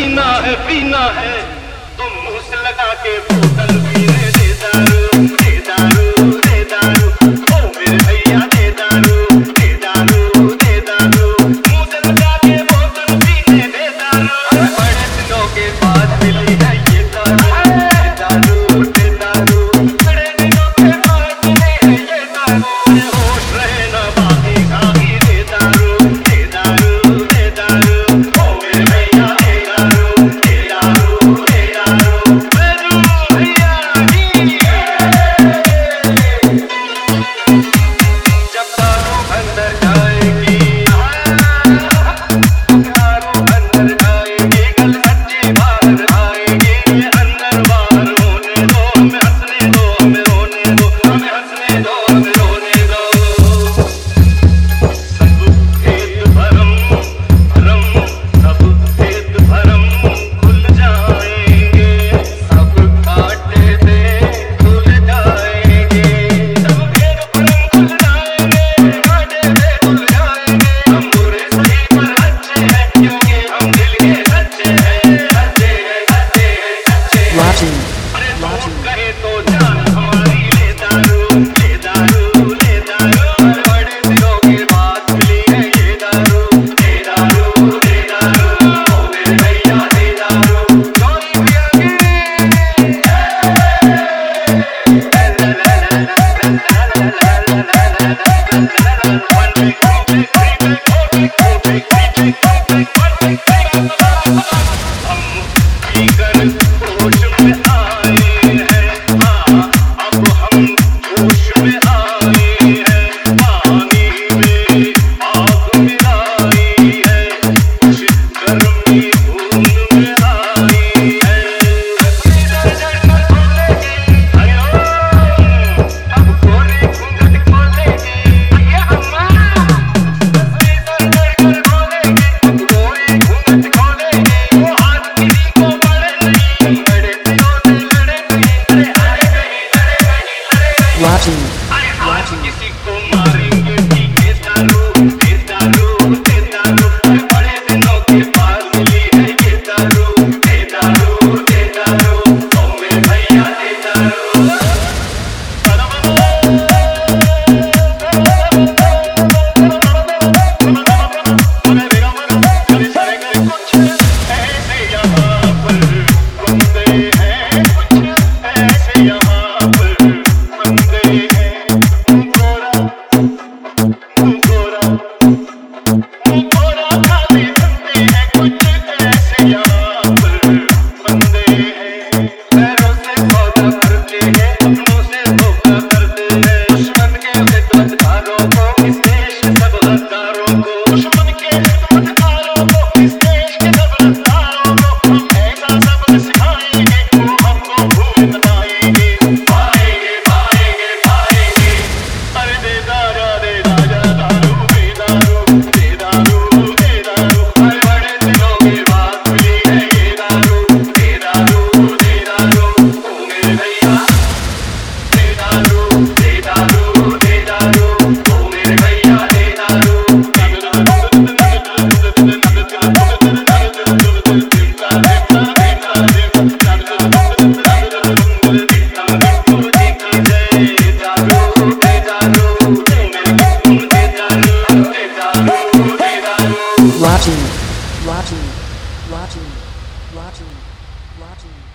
पीना है तो मुंह से लगा के बोतल पीने दे दारू दे दारू दे दारू ओ मेरे भैया दे दारू दे दारू दे दारू मुंह से लगा के बोतल पीने दे दारू बड़े दिनों के बाद मिली है ये दारू दे दारू बड़े दिनों के बाद मिली है ये दारू होश रहे ना बाकी खागी दे दारू दे दारू दे दारू ओ मेरे भैया दे दारू दे दारू दे दारू मेरे भैया जब दारू अंदर जाएगी दारू अंदर जाएगी कल सच्ची बाहर आएगी अंदर बाहर होने दो हमें हंसने दो हमें रोने दो हमें हंसने दो हमें रोने दो सब खेत भरम भरम सब खेत भरम खुल जाएंगे सब काटे दे खुल जाएंगे सब खेत भरम खुल जाएंगे काटे दे खुल जाएंगे हम बुरे सही पर अच्छे हैं क्योंकि हम दिल के अच्छे हैं अच्छे हैं अच्छे हैं अच्छे हैं Watching. अरे तुम कहे तो जान हमारी ले दारू ले दारू ले दारू बड़े दिनों के बाद मिली है ये दारू दे दारू दे दारू ओ मेरे भैया दे दारू कोई भी आगे हम भीतर होश में आए हैं हाँ अब हम होश में आए हैं पानी में आग मिलाई है कुछ गर्मी खून में आई है अयो अब गोरी घूंघट खोलेगी ये अम्मा तस्वीर बोलेगी अब गोरी घूंघट खोलेगी वो हाथ किसी को पड़े नहीं लड़े दिलों से लड़े नहीं अरे अरे नहीं अरे नहीं अरे नहीं Watching. अरे आज किसी को मारेंगे पीके दारू दे दारू दे दारू अरे बड़े दिनों के बाद मिली है ये दारू दे दारू दे दारू ओ मेरे भैया दे दारू कुछ ऐसे यहाँ पर बंदे हैं कुछ ऐसे यहाँ पर बंदे हैं गोरा गोरा गोरा काले बंदे हैं कुछ ऐसे यहाँ पर बंदे हैं पैरों से सौदा करते हैं अपनों से धोखा करते हैं दुश्मन के खिदमतगारों को इस देश के सब हकदारों को दुश्मन के खिदमतगारों को इस देश के सब हकदारों को हम ऐसा सबक सिखाएंगे वो हमको भूल बताएंगे पाएंगे पाएंगे पाएंगे अरे दे दारू दे दारू दे दारू दे दारू दे दारू अरे बड़े दिनों के बाद मिली है ये दारू दे दारू दे दारू ओ मेरे भैया दे दारू दे दारू दे दारू ओ मेरे भैया दे दारू Watching. Watching. Watching. Watching. Watching.